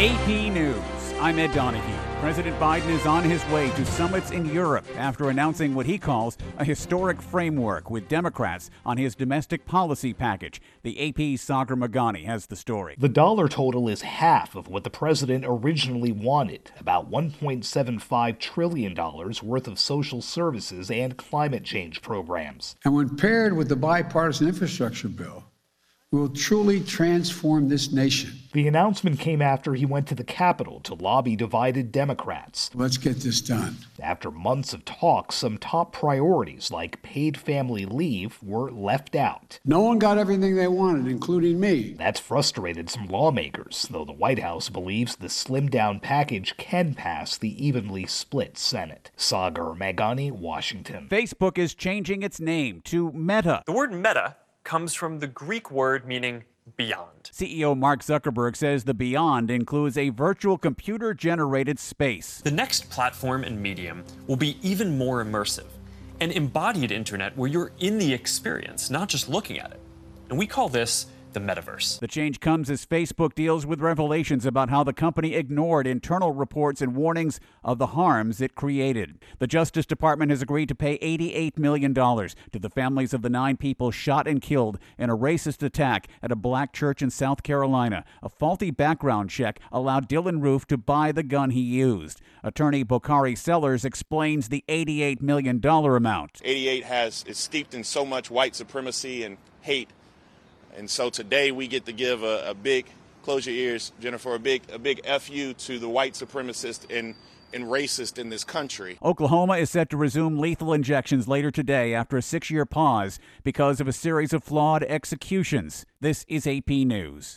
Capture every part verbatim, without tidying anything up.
A P News. I'm Ed Donahue. President Biden is on his way to summits in Europe after announcing what he calls a historic framework with Democrats on his domestic policy package. The A P's Sagar Meghani has the story. The dollar total is half of what the president originally wanted, about one point seven five trillion dollars worth of social services and climate change programs. And when paired with the bipartisan infrastructure bill, we will truly transform this nation. The announcement came after he went to the Capitol to lobby divided Democrats. Let's get this done. After months of talks, some top priorities like paid family leave were left out. No one got everything they wanted, including me. That's frustrated some lawmakers, though the White House believes the slimmed-down package can pass the evenly split Senate. Sagar Meghani, Washington. Facebook is changing its name to Meta. The word Meta comes from the Greek word meaning beyond. C E O Mark Zuckerberg says the beyond includes a virtual computer-generated space. The next platform and medium will be even more immersive, an embodied internet where you're in the experience, not just looking at it. And we call this the metaverse. The change comes as Facebook deals with revelations about how the company ignored internal reports and warnings of the harms it created. The Justice Department has agreed to pay eighty-eight million dollars to the families of the nine people shot and killed in a racist attack at a black church in South Carolina. A faulty background check allowed Dylan Roof to buy the gun he used. Attorney Bokhari Sellers explains the eighty-eight million dollars amount. eighty-eight has is steeped in so much white supremacy and hate. And so today we get to give a, a big, close your ears, Jennifer, a big a big F U to the white supremacist and, and racist in this country. Oklahoma is set to resume lethal injections later today after a six-year pause because of a series of flawed executions. This is A P News.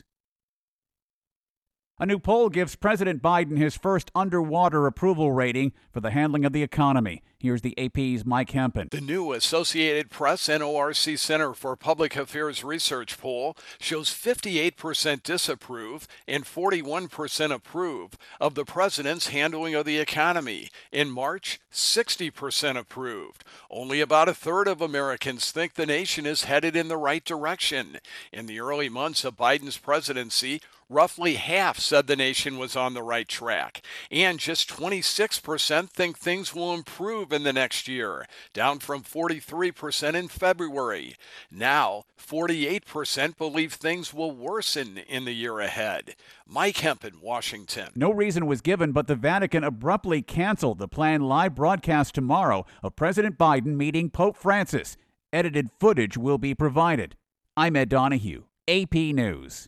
A new poll gives President Biden his first underwater approval rating for the handling of the economy. Here's the A P's Mike Hempen. The new Associated Press N O R C Center for Public Affairs Research poll shows fifty-eight percent disapprove and forty-one percent approve of the president's handling of the economy. In March, sixty percent approved. Only about a third of Americans think the nation is headed in the right direction. In the early months of Biden's presidency, roughly half said the nation was on the right track, and just twenty-six percent think things will improve in the next year, down from forty-three percent in February. Now, forty-eight percent believe things will worsen in the year ahead. Mike Hempen, Washington. No reason was given, but the Vatican abruptly canceled the planned live broadcast tomorrow of President Biden meeting Pope Francis. Edited footage will be provided. I'm Ed Donahue, A P News.